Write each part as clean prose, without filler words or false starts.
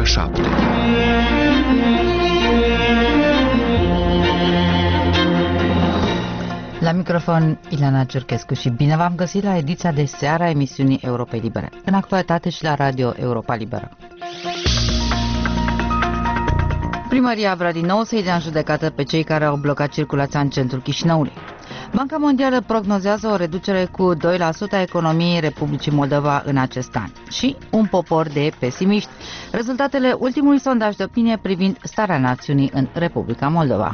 ora 7. La microfon, Ileana Cerchescu și bine v-am găsit la ediția de seară a emisiunii Europei Libere, în actualitate și la Radio Europa Liberă. Primăria vrea din nou să-i dea în judecată pe cei care au blocat circulația în centrul Chișinăului. Banca Mondială prognozează o reducere cu 2% a economiei Republicii Moldova în acest an și un popor de pesimiști. Rezultatele ultimului sondaj de opinie privind starea națiunii în Republica Moldova.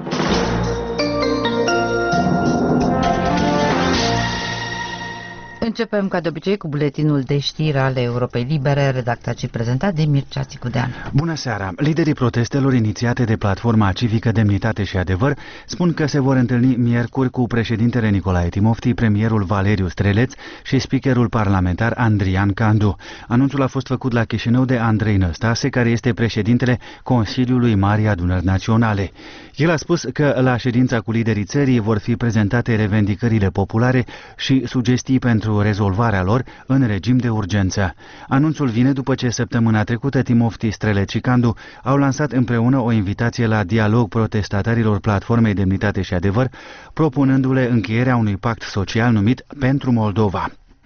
Începem ca de obicei cu buletinul de știri ale Europei Libere, redactat și prezentat de Mircea Țicudean. Bună seara! Liderii protestelor inițiate de Platforma Civică Demnitate și Adevăr spun că se vor întâlni miercuri cu președintele Nicolae Timofti, premierul Valeriu Streleț și speakerul parlamentar Andrian Candu. Anunțul a fost făcut la Chișinău de Andrei Năstase, care este președintele Consiliului Marii Adunări Naționale. El a spus că la ședința cu liderii țării vor fi prezentate revendicările populare și sugestii pentru rezolvarea lor în regim de urgență. Anunțul vine după ce săptămâna trecută Timofti, Streleț și Candu au lansat împreună o invitație la dialog protestatarilor Platformei Demnitate și Adevăr, propunându-le încheierea unui pact social numit Pentru Moldova.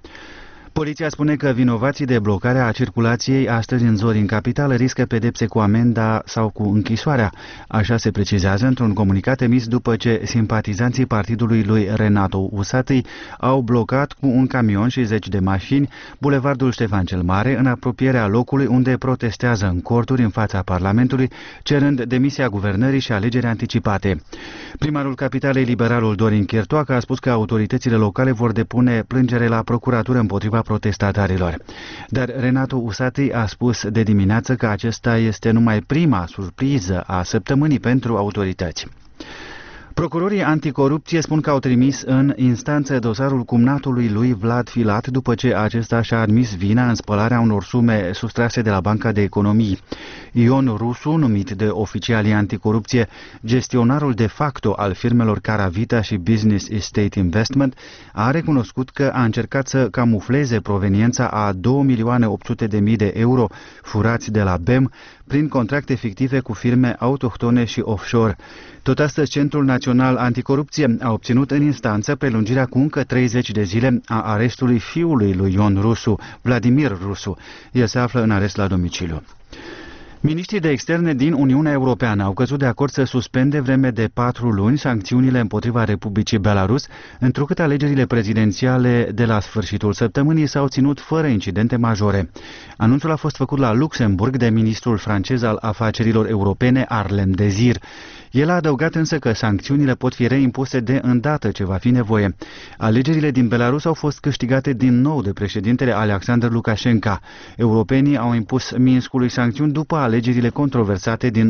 Poliția spune că vinovații de blocare a circulației astăzi în Zori în capitală riscă pedepse cu amenda sau cu închisoarea. Așa se precizează într-un comunicat emis după ce simpatizanții partidului lui Renato Usatăi au blocat cu un camion și 10 de mașini bulevardul Ștefan cel Mare în apropierea locului unde protestează în corturi în fața Parlamentului, cerând demisia guvernării și alegeri anticipate. Primarul capitalei, liberalul Dorin Chertoacă, a spus că autoritățile locale vor depune plângere la procuratură împotriva protestatarilor. Dar Renato Usatăi a spus de dimineață că acesta este numai prima surpriză a săptămânii pentru autorități. Procurorii anticorupție spun că au trimis în instanță dosarul cumnatului lui Vlad Filat după ce acesta și-a admis vina în spălarea unor sume sustrase de la Banca de Economii. Ion Rusu, numit de oficialii anticorupție gestionarul de facto al firmelor Caravita și Business Estate Investment, a recunoscut că a încercat să camufleze proveniența a 2.800.000 de euro furați de la BEM prin contracte fictive cu firme autohtone și offshore. Tot astăzi, Centrul Național Anticorupție a obținut în instanță prelungirea cu încă 30 de zile a arestului fiului lui Ion Rusu, Vladimir Rusu. El se află în arest la domiciliu. Miniștrii de externe din Uniunea Europeană au căzut de acord să suspende vreme de 4 luni sancțiunile împotriva Republicii Belarus, întrucât alegerile prezidențiale de la sfârșitul săptămânii s-au ținut fără incidente majore. Anunțul a fost făcut la Luxemburg de ministrul francez al afacerilor europene, Arlem Désir. El a adăugat însă că sancțiunile pot fi reimpuse de îndată ce va fi nevoie. Alegerile din Belarus au fost câștigate din nou de președintele Alexander Lukashenko. Europenii au impus Minskului sancțiuni după alegerile controversate din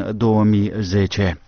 2010.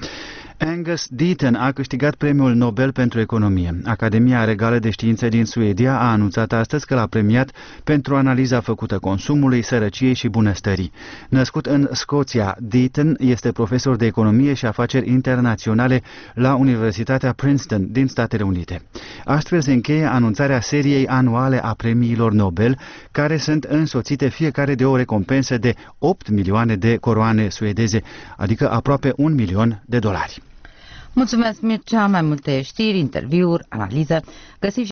Angus Deaton a câștigat premiul Nobel pentru economie. Academia Regală de Științe din Suedia a anunțat astăzi că l-a premiat pentru analiza făcută consumului, sărăciei și bunăstării. Născut în Scoția, Deaton este profesor de economie și afaceri internaționale la Universitatea Princeton din Statele Unite. Astfel se încheie anunțarea seriei anuale a premiilor Nobel, care sunt însoțite fiecare de o recompensă de 8 milioane de coroane suedeze, adică aproape $1.000.000. Mulțumesc, Mircea. Mai multe știri, interviuri, analiză găsiți